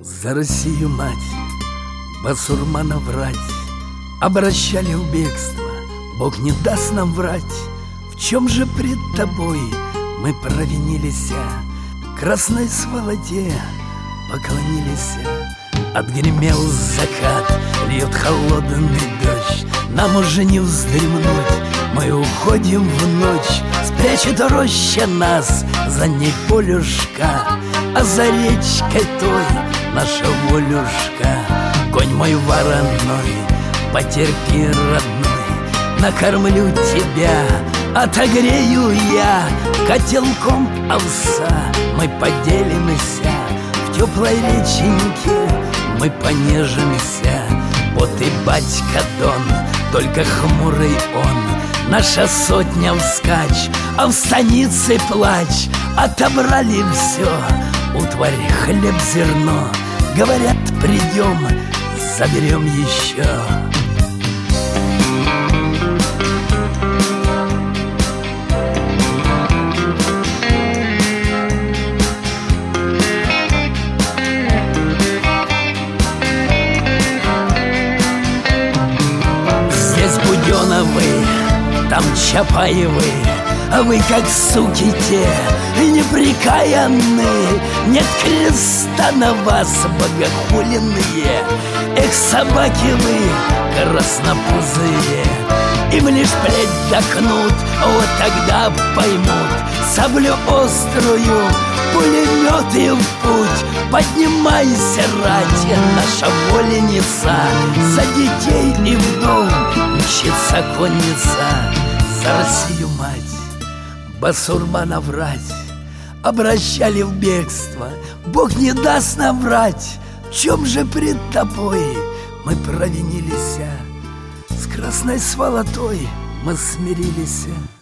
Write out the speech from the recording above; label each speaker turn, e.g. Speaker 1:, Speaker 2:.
Speaker 1: За Россию мать, басурмана врать, обращали в бегство. Бог не даст нам врать. В чем же пред тобой мы провинились? Красной сволоте поклонились. Отгремел закат, льет холодный дождь. Нам уже не вздремнуть, мы уходим в ночь. Спрячет роща нас, за ней полюшка, а за речкой той наша волюшка. Конь мой вороной, потерпи, родной, накормлю тебя, отогрею я. Котелком овса мы поделимся, в теплой реченьке мы понежимся. Вот и батька Дон, только хмурый он, наша сотня вскачь, а в станице плач. Отобрали все, утварь, хлеб, зерно. Говорят, придем, заберем еще. Здесь Буденовы, там Чапаевы, а вы как суки те неприкаянные. Нет креста на вас, богохуленные. Эх, собаки вы, краснопузые, им лишь плеть дохнут, вот тогда поймут. Саблю острую, пулеметы в путь. Поднимайся, рать, наша воленница, за детей и вдов мчится конница. За Россию мать, басурмана врать, обращали в бегство. Бог не даст нам врать. В чем же пред тобой мы провинились? С красной сволотой мы смирились.